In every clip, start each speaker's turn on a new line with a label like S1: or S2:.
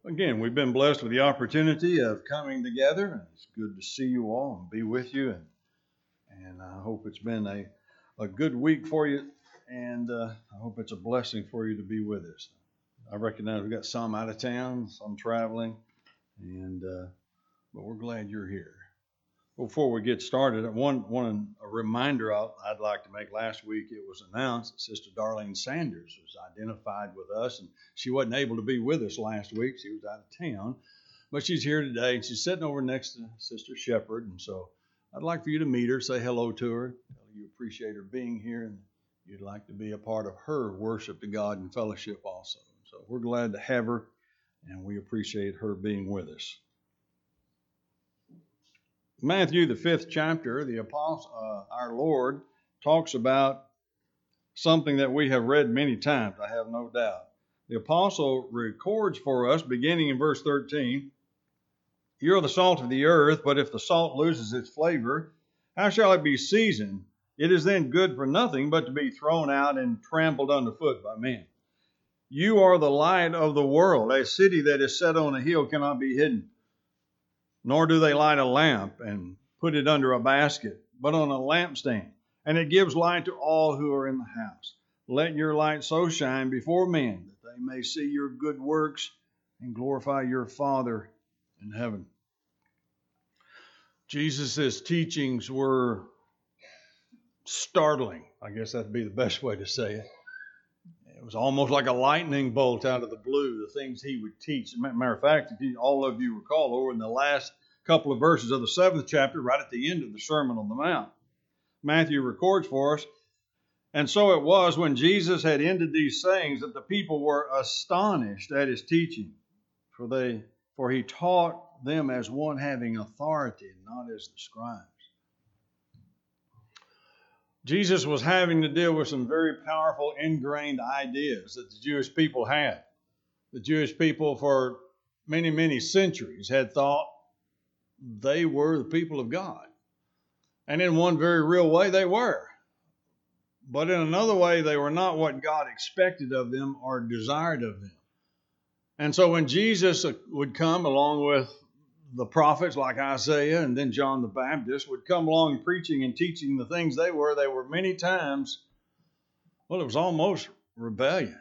S1: Again, we've been blessed with the opportunity of coming together, and it's good to see you all and be with you. And I hope it's been a good week for you, and I hope it's a blessing for you to be with us. I recognize we've got some out of town, some traveling, but we're glad you're here. Before we get started, a reminder I'd like to make. Last week it was announced that Sister Darlene Sanders was identified with us, and she wasn't able to be with us last week. She was out of town, but she's here today, and she's sitting over next to Sister Shepherd, and so I'd like for you to meet her, say hello to her, tell her you appreciate her being here, and you'd like to be a part of her worship to God and fellowship also. So we're glad to have her, and we appreciate her being with us. Matthew, the 5th chapter, the apostle, our Lord talks about something that we have read many times, I have no doubt. The apostle records for us, beginning in verse 13, "You are the salt of the earth, but if the salt loses its flavor, how shall it be seasoned? It is then good for nothing but to be thrown out and trampled underfoot by men. You are the light of the world. A city that is set on a hill cannot be hidden. Nor do they light a lamp and put it under a basket, but on a lampstand, and it gives light to all who are in the house. Let your light so shine before men that they may see your good works and glorify your Father in heaven." Jesus' teachings were startling. I guess that'd be the best way to say it. It was almost like a lightning bolt out of the blue, the things he would teach. As a matter of fact, if all of you recall, over in the last couple of verses of the 7th chapter, right at the end of the Sermon on the Mount, Matthew records for us, "And so it was when Jesus had ended these sayings that the people were astonished at his teaching, for he taught them as one having authority, not as the scribes." Jesus was having to deal with some very powerful, ingrained ideas that the Jewish people had. The Jewish people for many, many centuries had thought they were the people of God. And in one very real way, they were. But in another way, they were not what God expected of them or desired of them. And so when Jesus would come along with the prophets like Isaiah and then John the Baptist would come along preaching and teaching the things they were many times, well, it was almost rebellion.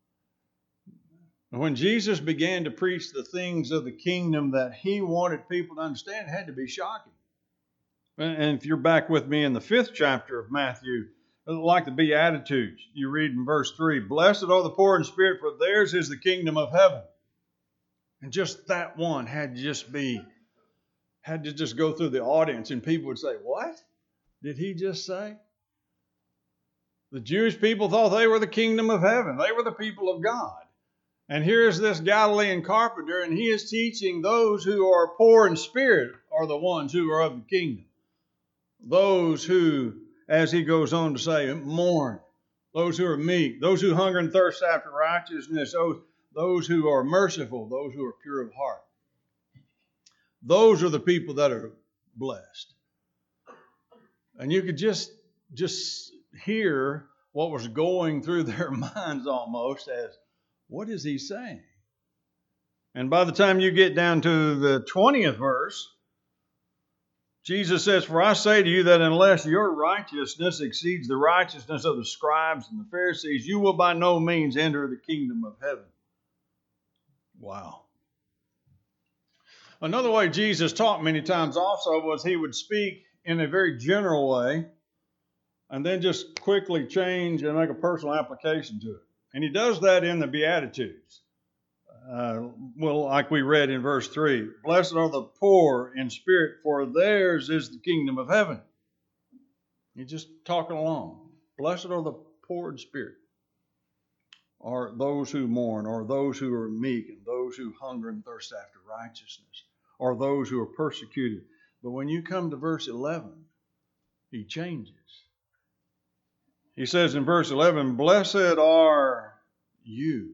S1: And when Jesus began to preach the things of the kingdom that he wanted people to understand, it had to be shocking. And if you're back with me in the 5th chapter of Matthew, like the Beatitudes, you read in verse 3, "Blessed are the poor in spirit, for theirs is the kingdom of heaven." And just that one had to just go through the audience, and people would say, "What did he just say?" The Jewish people thought they were the kingdom of heaven. They were the people of God. And here is this Galilean carpenter, and he is teaching those who are poor in spirit are the ones who are of the kingdom. Those who, as he goes on to say, mourn. Those who are meek. Those who hunger and thirst after righteousness. Those who are merciful, those who are pure of heart. Those are the people that are blessed. And you could just hear what was going through their minds almost as, what is he saying? And by the time you get down to the 20th verse, Jesus says, "For I say to you that unless your righteousness exceeds the righteousness of the scribes and the Pharisees, you will by no means enter the kingdom of heaven." Wow. Another way Jesus taught many times also was he would speak in a very general way and then just quickly change and make a personal application to it. And he does that in the Beatitudes. Like we read in verse 3, "Blessed are the poor in spirit, for theirs is the kingdom of heaven." You're just talking along. Blessed are the poor in spirit, or those who mourn, or those who are meek, and those who hunger and thirst after righteousness, or those who are persecuted. But when you come to verse 11, he changes. He says in verse 11, "Blessed are you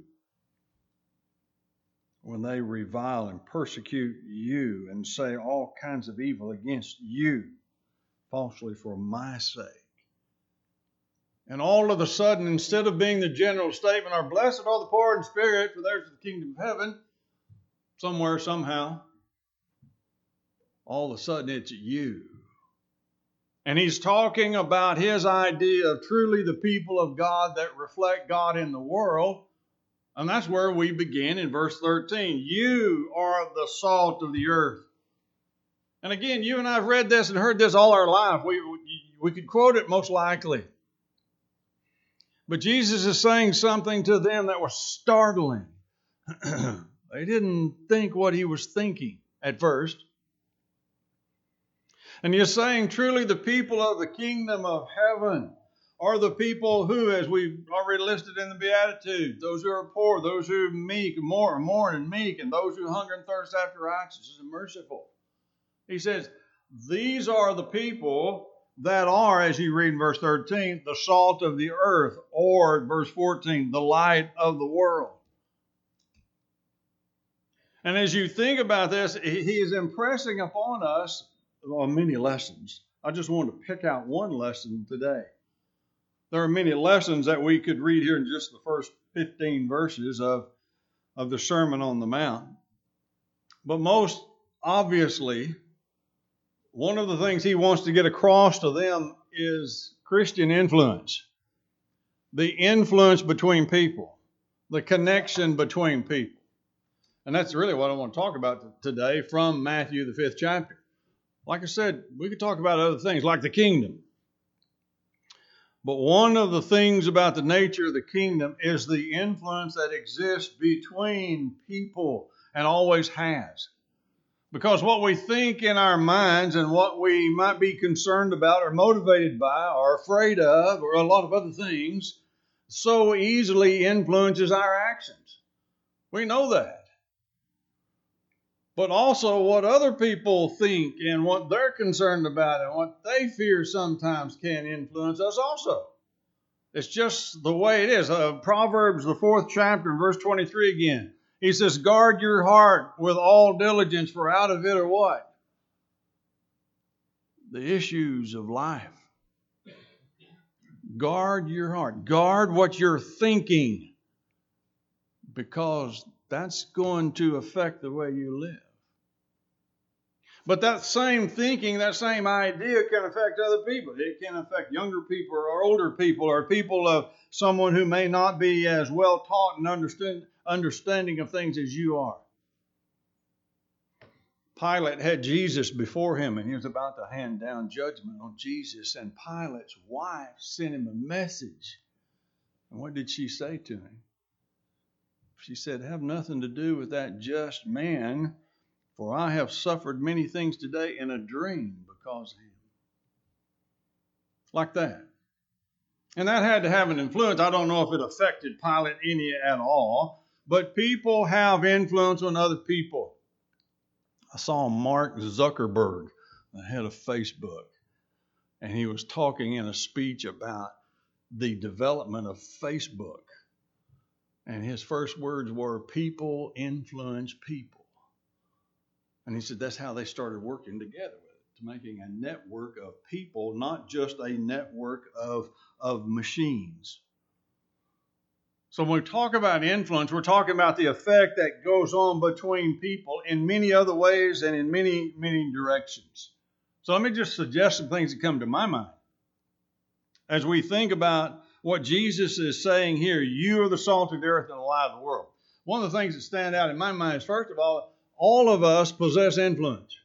S1: when they revile and persecute you and say all kinds of evil against you falsely for my sake." And all of a sudden, instead of being the general statement, "Are blessed are the poor in spirit, for theirs is the kingdom of heaven," somewhere, somehow, all of a sudden it's you. And he's talking about his idea of truly the people of God that reflect God in the world. And that's where we begin in verse 13. You are the salt of the earth. And again, you and I have read this and heard this all our life. We could quote it most likely. But Jesus is saying something to them that was startling. They didn't think what he was thinking at first. And he's saying, truly the people of the kingdom of heaven are the people who, as we've already listed in the Beatitudes, those who are poor, those who are meek, mourn and meek, and those who hunger and thirst after righteousness and merciful. He says, these are the people that are, as you read in verse 13, the salt of the earth, or verse 14, the light of the world. And as you think about this, he is impressing upon us many lessons. I just want to pick out one lesson today. There are many lessons that we could read here in just the first 15 verses of the Sermon on the Mount. But most obviously, one of the things he wants to get across to them is Christian influence. The influence between people. The connection between people. And that's really what I want to talk about today from Matthew, the 5th chapter. Like I said, we could talk about other things like the kingdom. But one of the things about the nature of the kingdom is the influence that exists between people and always has. Because what we think in our minds and what we might be concerned about or motivated by or afraid of or a lot of other things so easily influences our actions. We know that. But also what other people think and what they're concerned about and what they fear sometimes can influence us also. It's just the way it is. Proverbs, the 4th chapter, verse 23 again. He says, guard your heart with all diligence, for out of it are what? The issues of life. Guard your heart. Guard what you're thinking, because that's going to affect the way you live. But that same thinking, that same idea can affect other people. It can affect younger people or older people or people of someone who may not be as well taught and understanding of things as you are. Pilate had Jesus before him, and he was about to hand down judgment on Jesus. And Pilate's wife sent him a message. And what did she say to him? She said, have nothing to do with that just man, for I have suffered many things today in a dream because of him. Like that. And that had to have an influence. I don't know if it affected Pilate any at all, but people have influence on other people. I saw Mark Zuckerberg, the head of Facebook, and he was talking in a speech about the development of Facebook. And his first words were, people influence people. And he said that's how they started working together with it, to making a network of people, not just a network of machines. So when we talk about influence, we're talking about the effect that goes on between people in many other ways and in many, many directions. So let me just suggest some things that come to my mind. As we think about what Jesus is saying here, you are the salt of the earth and the light of the world. One of the things that stand out in my mind is, first of all of us possess influence.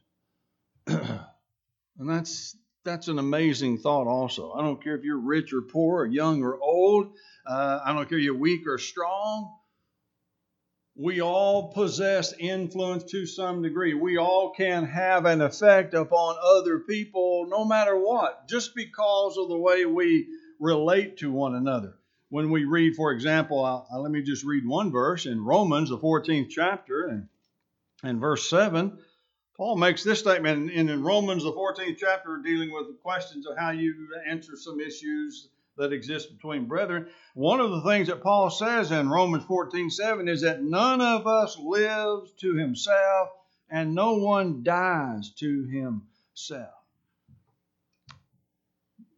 S1: And that's an amazing thought also. I don't care if you're rich or poor or young or old. I don't care if you're weak or strong. We all possess influence to some degree. We all can have an effect upon other people no matter what, just because of the way we relate to one another. When we read, for example, let me just read one verse in Romans, the 14th chapter, and verse 7. Paul makes this statement in Romans, the 14th chapter, dealing with the questions of how you answer some issues that exist between brethren. One of the things that Paul says in Romans 14:7 is that none of us lives to himself and no one dies to himself.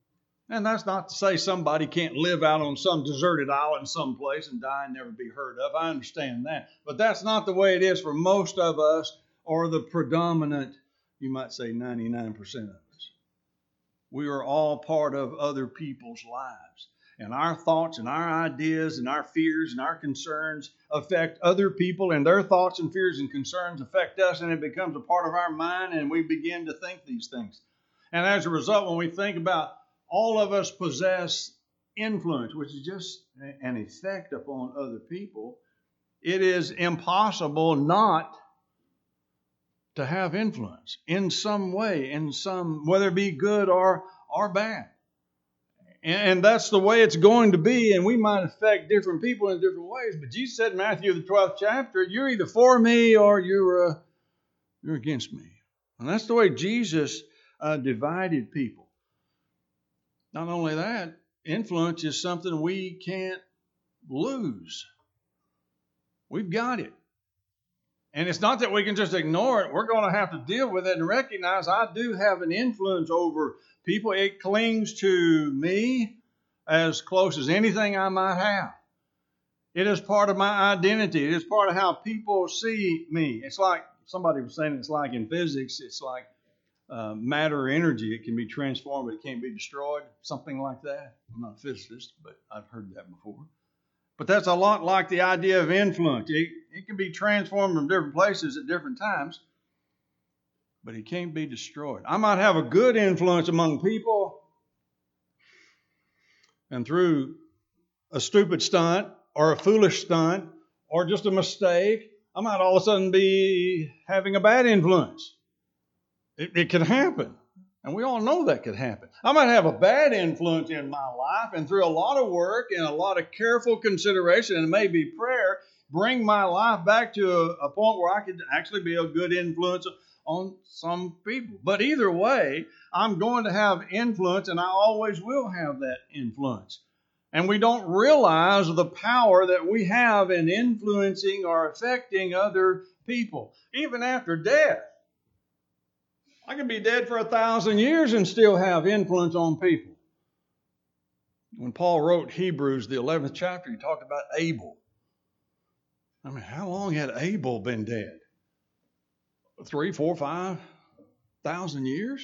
S1: And that's not to say somebody can't live out on some deserted island someplace and die and never be heard of. I understand that. But that's not the way it is for most of us, or the predominant, you might say 99% of us. We are all part of other people's lives. And our thoughts and our ideas and our fears and our concerns affect other people, and their thoughts and fears and concerns affect us, and it becomes a part of our mind, and we begin to think these things. And as a result, when we think about all of us possess influence, which is just an effect upon other people, it is impossible not to have influence in some way, whether it be good or bad. And that's the way it's going to be, and we might affect different people in different ways. But Jesus said in Matthew, the 12th chapter, you're either for me or you're against me. And that's the way Jesus divided people. Not only that, influence is something we can't lose. We've got it. And it's not that we can just ignore it. We're going to have to deal with it and recognize I do have an influence over people. It clings to me as close as anything I might have. It is part of my identity. It is part of how people see me. It's like, somebody was saying, it's like in physics, it's like matter or energy. It can be transformed, but it can't be destroyed. Something like that. I'm not a physicist, but I've heard that before. But that's a lot like the idea of influence. It can be transformed from different places at different times, but it can't be destroyed. I might have a good influence among people, and through a stupid stunt or a foolish stunt or just a mistake, I might all of a sudden be having a bad influence. It can happen. And we all know that could happen. I might have a bad influence in my life, and through a lot of work and a lot of careful consideration and maybe prayer, bring my life back to a point where I could actually be a good influence on some people. But either way, I'm going to have influence, and I always will have that influence. And we don't realize the power that we have in influencing or affecting other people, even after death. I could be dead for 1,000 years and still have influence on people. When Paul wrote Hebrews, the 11th chapter, he talked about Abel. I mean, how long had Abel been dead? 3, 4, 5,000 years?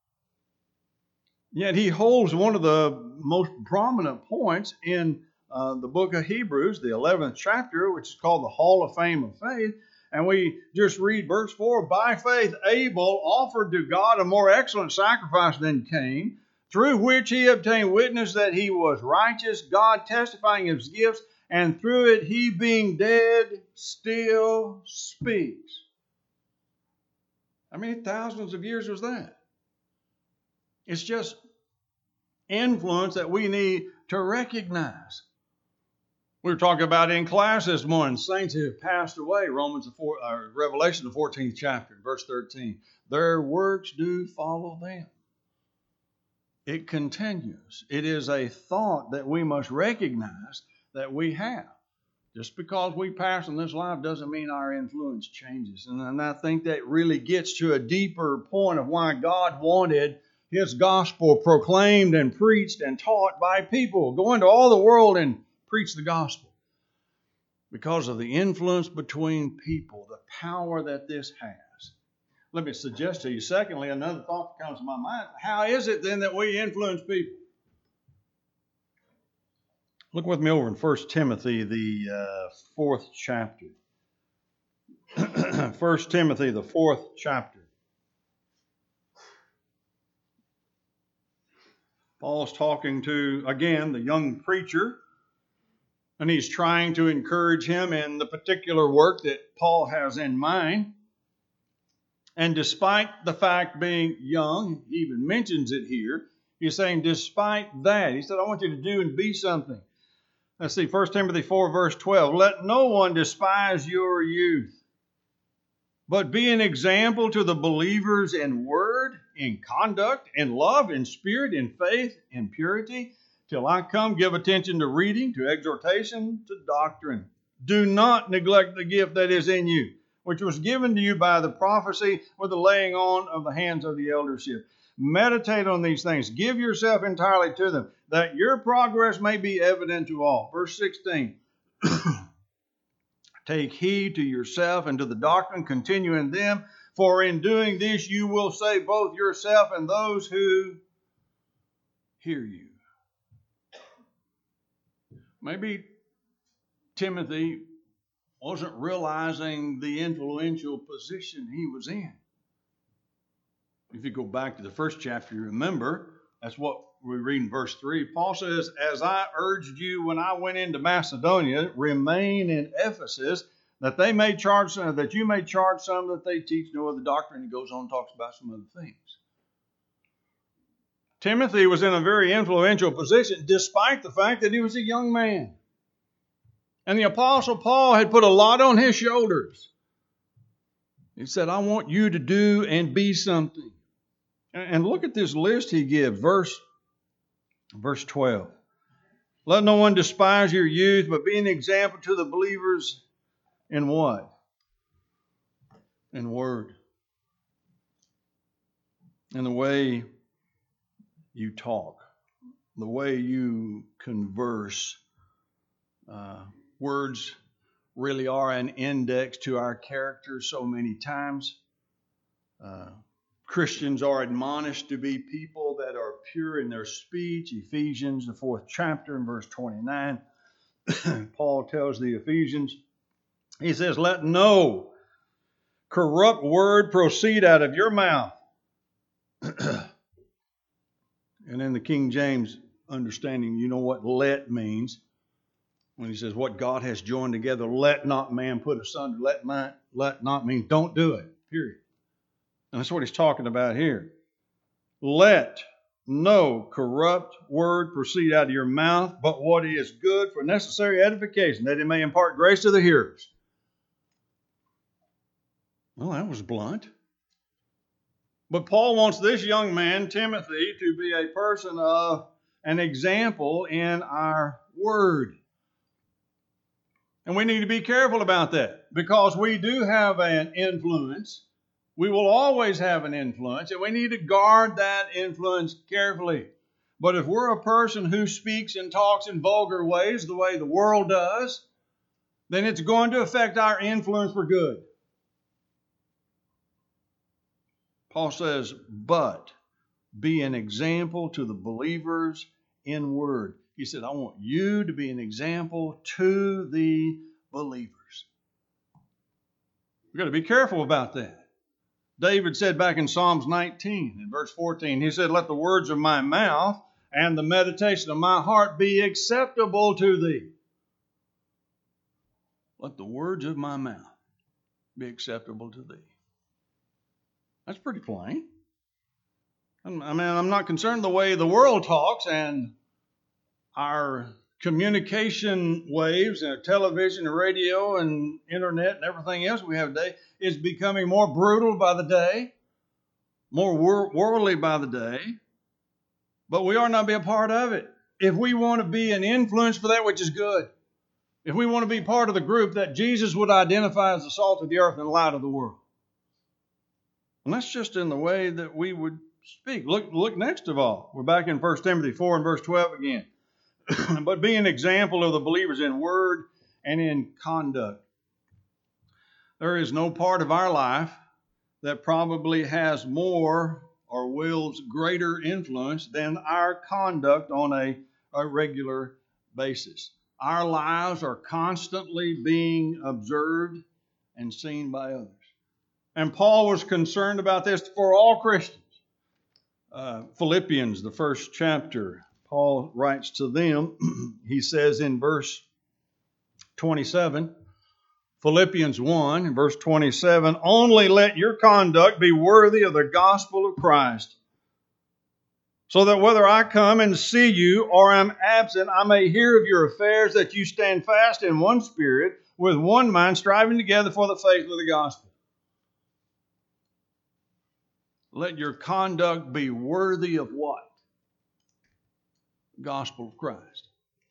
S1: Yet he holds one of the most prominent points in the book of Hebrews, the 11th chapter, which is called the Hall of Fame of Faith. And we just read verse 4, by faith Abel offered to God a more excellent sacrifice than Cain, through which he obtained witness that he was righteous, God testifying his gifts, and through it he being dead still speaks. How many thousands of years was that? It's just influence that we need to recognize. We were talking about in class this morning, saints who have passed away, Revelation, the 14th chapter, verse 13. Their works do follow them. It continues. It is a thought that we must recognize that we have. Just because we pass in this life doesn't mean our influence changes. And I think that really gets to a deeper point of why God wanted His gospel proclaimed and preached and taught by people. Go into all the world and preach the gospel. Because of the influence between people, the power that this has. Let me suggest to you, secondly, another thought that comes to my mind. How is it then that we influence people? Look with me over in 1 Timothy, the 4th chapter. 1 Timothy, the 4th chapter. Paul's talking to, again, the young preacher, and he's trying to encourage him in the particular work that Paul has in mind. And despite the fact being young, he even mentions it here, he's saying, despite that, he said, I want you to do and be something. Let's see, 1 Timothy 4, verse 12. Let no one despise your youth, but be an example to the believers in word, in conduct, in love, in spirit, in faith, in purity. Till I come, give attention to reading, to exhortation, to doctrine. Do not neglect the gift that is in you, which was given to you by the prophecy with the laying on of the hands of the eldership. Meditate on these things. Give yourself entirely to them, that your progress may be evident to all. Verse 16. Take heed to yourself and to the doctrine, continue in them, for in doing this you will save both yourself and those who hear you. Maybe Timothy wasn't realizing the influential position he was in. If you go back to the first chapter, you remember, that's what we read in verse 3. Paul says, as I urged you when I went into Macedonia, remain in Ephesus, that you may charge some that they teach no other doctrine. He goes on and talks about some other things. Timothy was in a very influential position, despite the fact that he was a young man. And the Apostle Paul had put a lot on his shoulders. He said, I want you to do and be something. And look at this list he gives. Verse 12. Let no one despise your youth, but be an example to the believers in what? In word. In the way you talk. The way you converse. Words really are an index to our character so many times. Christians are admonished to be people that are pure in their speech. Ephesians, the 4th chapter, and verse 29. Paul tells the Ephesians, he says, let no corrupt word proceed out of your mouth. And in the King James understanding, you know what let means. When he says, what God has joined together, let not man put asunder. Let not mean don't do it, period. And that's what he's talking about here. Let no corrupt word proceed out of your mouth, but what is good for necessary edification, that it may impart grace to the hearers. Well, that was blunt. But Paul wants this young man, Timothy, to be a person of an example in our word. And we need to be careful about that, because we do have an influence. We will always have an influence, and we need to guard that influence carefully. But if we're a person who speaks and talks in vulgar ways, the way the world does, then it's going to affect our influence for good. Paul says, but be an example to the believers in word. He said, I want you to be an example to the believers. We've got to be careful about that. David said back in Psalms 19, in verse 14, he said, let the words of my mouth and the meditation of my heart be acceptable to thee. Let the words of my mouth be acceptable to thee. That's pretty plain. I'm not concerned the way the world talks and our communication waves and television and radio and internet and everything else we have today is becoming more brutal by the day, more worldly by the day. But we are not to be a part of it. If we want to be an influence for that which is good, if we want to be part of the group that Jesus would identify as the salt of the earth and the light of the world. And that's just in the way that we would speak. Look next of all. We're back in 1 Timothy 4 and verse 12 again. But be an example of the believers in word and in conduct. There is no part of our life that probably has more or wields greater influence than our conduct on a regular basis. Our lives are constantly being observed and seen by others. And Paul was concerned about this for all Christians. Philippians, the 1st chapter, Paul writes to them, he says in verse 27, Philippians 1, verse 27, only let your conduct be worthy of the gospel of Christ, so that whether I come and see you or am absent, I may hear of your affairs, that you stand fast in one spirit, with one mind, striving together for the faith of the gospel. Let your conduct be worthy of what? Gospel of Christ.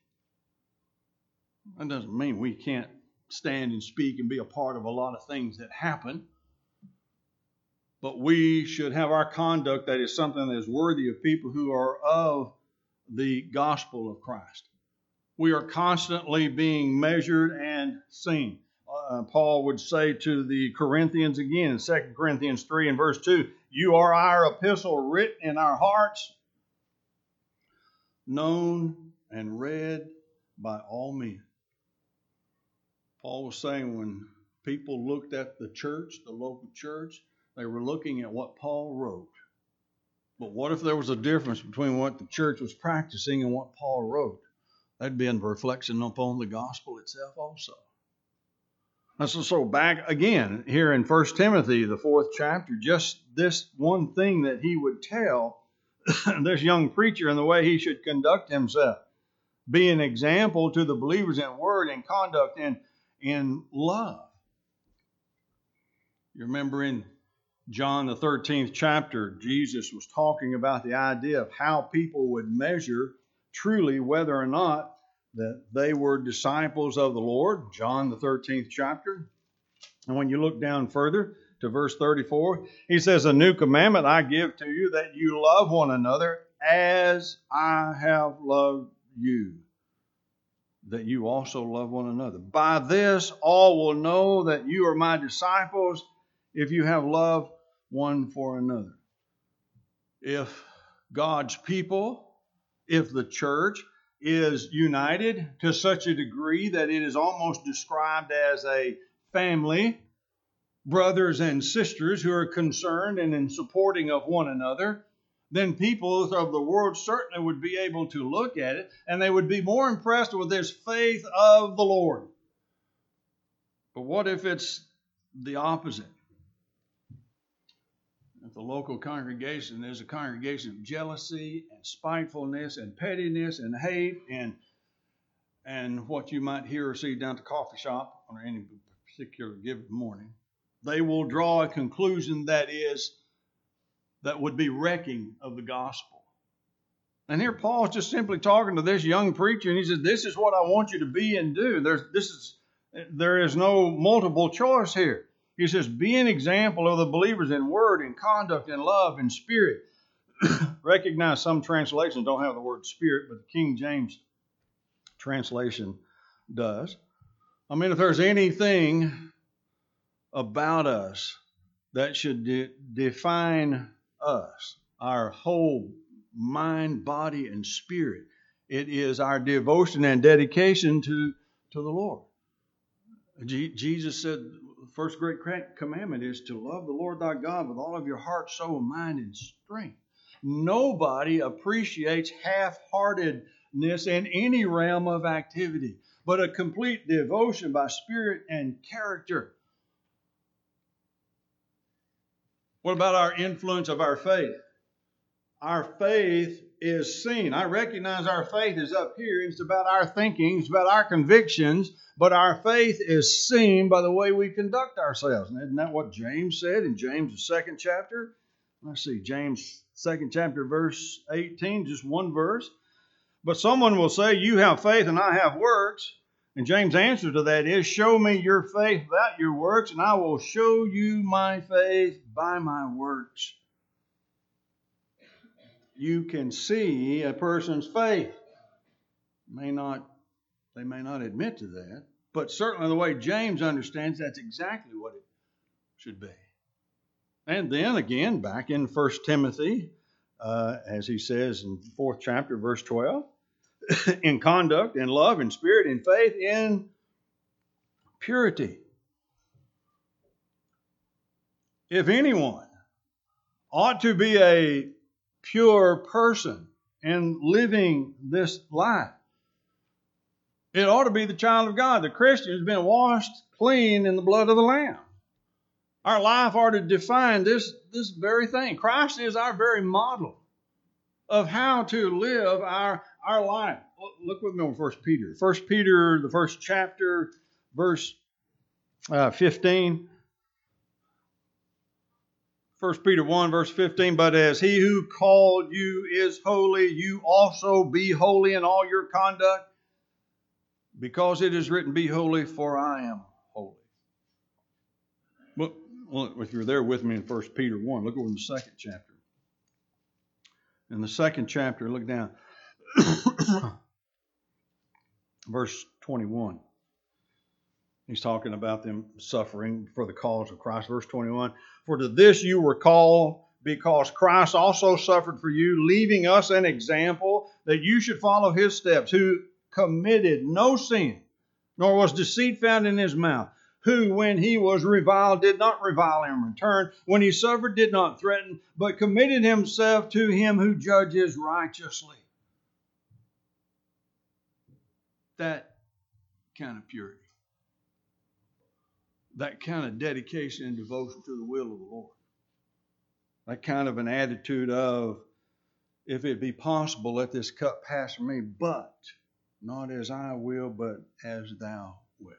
S1: That doesn't mean we can't stand and speak and be a part of a lot of things that happen. But we should have our conduct that is something that is worthy of people who are of the gospel of Christ. We are constantly being measured and seen. Paul would say to the Corinthians again in 2 Corinthians 3 and verse 2, you are our epistle written in our hearts, known and read by all men. Paul was saying when people looked at the church, the local church, they were looking at what Paul wrote. But what if there was a difference between what the church was practicing and what Paul wrote? That'd be a reflection upon the gospel itself also. And so back again here in 1 Timothy, the 4th chapter, just this one thing that he would tell this young preacher in the way he should conduct himself. Be an example to the believers in word and conduct and in love. You remember in John the 13th chapter, Jesus was talking about the idea of how people would measure truly whether or not that they were disciples of the Lord. John the 13th chapter. And when you look down further to verse 34, he says, a new commandment I give to you, that you love one another as I have loved you, that you also love one another. By this all will know that you are my disciples, if you have love one for another. If God's people, if the church is united to such a degree that it is almost described as a family, brothers and sisters who are concerned and in supporting of one another, then people of the world certainly would be able to look at it and they would be more impressed with this faith of the Lord. But what if it's the opposite? If the local congregation is a congregation of jealousy and spitefulness and pettiness and hate and what you might hear or see down at the coffee shop on any particular given morning, they will draw a conclusion that would be wrecking of the gospel. And here Paul's just simply talking to this young preacher, and he says, this is what I want you to be and do. There is no multiple choice here. He says, be an example of the believers in word, in conduct, in love, in spirit. Recognize some translations don't have the word spirit, but the King James translation does. I mean, if there's anything about us that should define us, our whole mind, body, and spirit, it is our devotion and dedication to the Lord. Jesus said, the first great commandment is to love the Lord thy God with all of your heart, soul, mind, and strength. Nobody appreciates half-heartedness in any realm of activity, but a complete devotion by spirit and character. What about our influence of our faith? Our faith is seen. I recognize our faith is up here. It's about our thinking. It's about our convictions. But our faith is seen by the way we conduct ourselves. And isn't that what James said in James, the 2nd chapter? Let's see, James 2nd chapter, verse 18, just one verse. But someone will say, you have faith and I have works. And James' answer to that is, show me your faith without your works, and I will show you my faith by my works. You can see a person's faith. They may not admit to that, but certainly the way James understands, that's exactly what it should be. And then again, back in 1 Timothy, as he says in the 4th chapter, verse 12, in conduct, in love, in spirit, in faith, in purity. If anyone ought to be a pure person in living this life, it ought to be the child of God. The Christian has been washed clean in the blood of the Lamb. Our life ought to define this very thing. Christ is our very model of how to live our life. Look with me on 1 Peter. 1 Peter, the 1st chapter, verse 15. 1 Peter 1, verse 15, but as he who called you is holy, you also be holy in all your conduct, because it is written, be holy, for I am holy. But Well, if you're there with me in 1 Peter 1, look over in the second chapter. In the second chapter, look down. Verse 21. He's talking about them suffering for the cause of Christ. Verse 21. For to this you were called, because Christ also suffered for you, leaving us an example that you should follow his steps, who committed no sin, nor was deceit found in his mouth, who, when he was reviled, did not revile in return, when he suffered, did not threaten, but committed himself to him who judges righteously. That kind of purity, that kind of dedication and devotion to the will of the Lord, that kind of an attitude of, if it be possible, let this cup pass from me, but not as I will, but as thou wilt.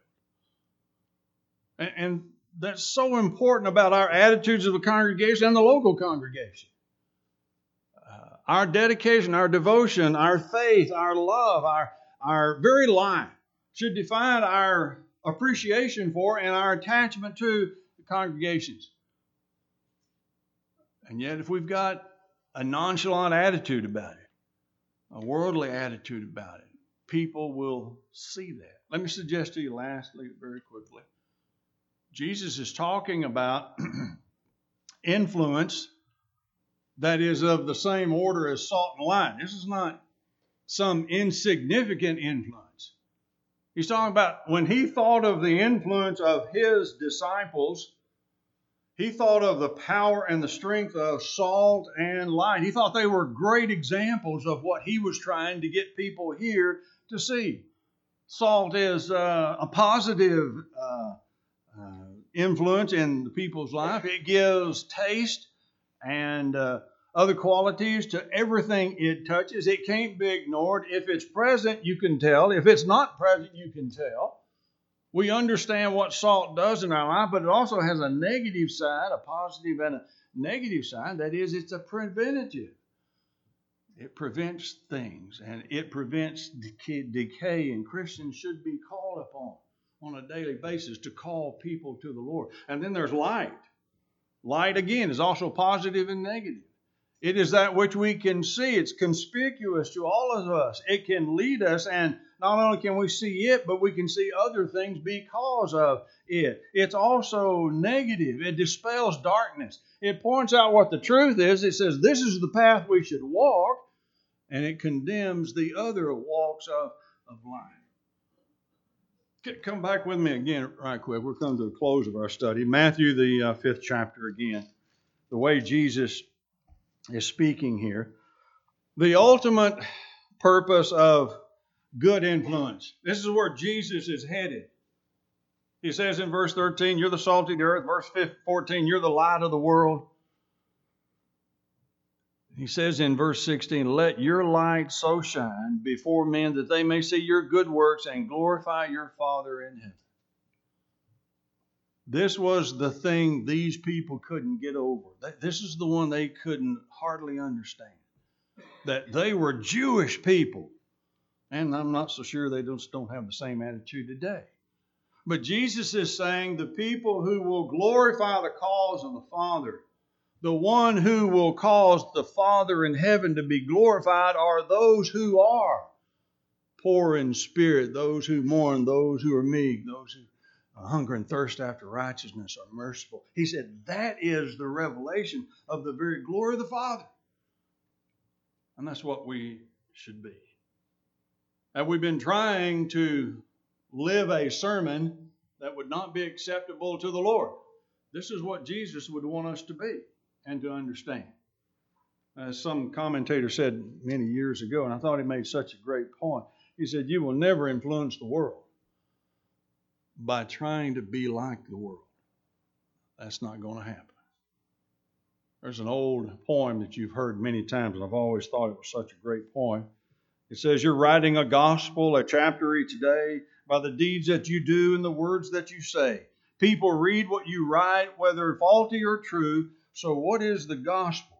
S1: And that's so important about our attitudes of the congregation and the local congregation. Our dedication, our devotion, our faith, our love, our very life should define our appreciation for and our attachment to the congregations. And yet, if we've got a nonchalant attitude about it, a worldly attitude about it, people will see that. Let me suggest to you lastly, very quickly, Jesus is talking about influence that is of the same order as salt and light. This is not some insignificant influence. He's talking about when he thought of the influence of his disciples, he thought of the power and the strength of salt and light. He thought they were great examples of what he was trying to get people here to see. Salt is a positive influence in the people's life. It gives taste and other qualities to everything it touches. It can't be ignored. If it's present, you can tell. If it's not present, you can tell. We understand what salt does in our life, but it also has a negative side, a positive and a negative side. That is, it's a preventative. It prevents things, and it prevents decay, and Christians should be called upon on a daily basis to call people to the Lord. And then there's light. Light, again, is also positive and negative. It is that which we can see. It's conspicuous to all of us. It can lead us, and not only can we see it, but we can see other things because of it. It's also negative. It dispels darkness. It points out what the truth is. It says this is the path we should walk, and it condemns the other walks of life. Come back with me again right quick. We're coming to the close of our study. Matthew, the 5th chapter again. The way Jesus is speaking here. The ultimate purpose of good influence. This is where Jesus is headed. He says in verse 13, you're the salt of the earth. Verse 14, you're the light of the world. He says in verse 16, let your light so shine before men that they may see your good works and glorify your Father in heaven. This was the thing these people couldn't get over. This is the one they couldn't hardly understand. That they were Jewish people. And I'm not so sure they just don't have the same attitude today. But Jesus is saying the people who will glorify the cause of the Father, the one who will cause the Father in heaven to be glorified, are those who are poor in spirit, those who mourn, those who are meek, those who hunger and thirst after righteousness, are merciful. He said that is the revelation of the very glory of the Father. And that's what we should be. Have we been trying to live a sermon that would not be acceptable to the Lord? This is what Jesus would want us to be and to understand. As some commentator said many years ago, and I thought he made such a great point, he said, you will never influence the world by trying to be like the world. That's not going to happen. There's an old poem that you've heard many times, and I've always thought it was such a great poem. It says, you're writing a gospel, a chapter each day, by the deeds that you do and the words that you say. People read what you write, whether faulty or true. So what is the gospel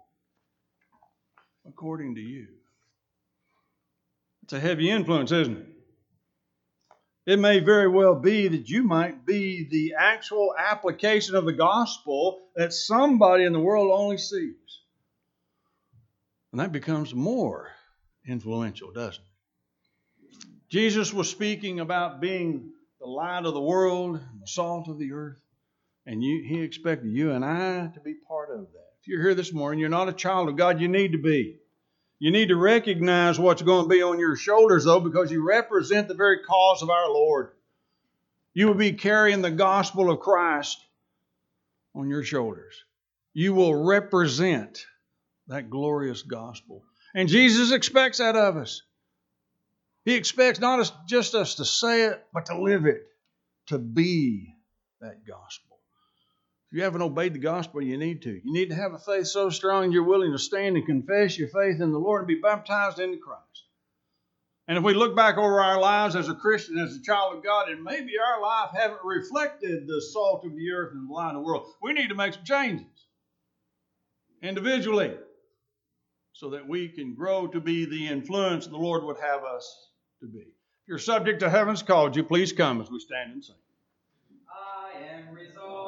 S1: according to you? It's a heavy influence, isn't it? It may very well be that you might be the actual application of the gospel that somebody in the world only sees. And that becomes more influential, doesn't it? Jesus was speaking about being the light of the world and the salt of the earth. And he expected you and I to be part of that. If you're here this morning, you're not a child of God, you need to be. You need to recognize what's going to be on your shoulders, though, because you represent the very cause of our Lord. You will be carrying the gospel of Christ on your shoulders. You will represent that glorious gospel. And Jesus expects that of us. He expects not just us to say it, but to live it, to be that gospel. If you haven't obeyed the gospel, you need to. You need to have a faith so strong you're willing to stand and confess your faith in the Lord and be baptized into Christ. And if we look back over our lives as a Christian, as a child of God, and maybe our life haven't reflected the salt of the earth and the light of the world, we need to make some changes individually so that we can grow to be the influence the Lord would have us to be. If you're subject to heaven's call, would you please come as we stand and sing?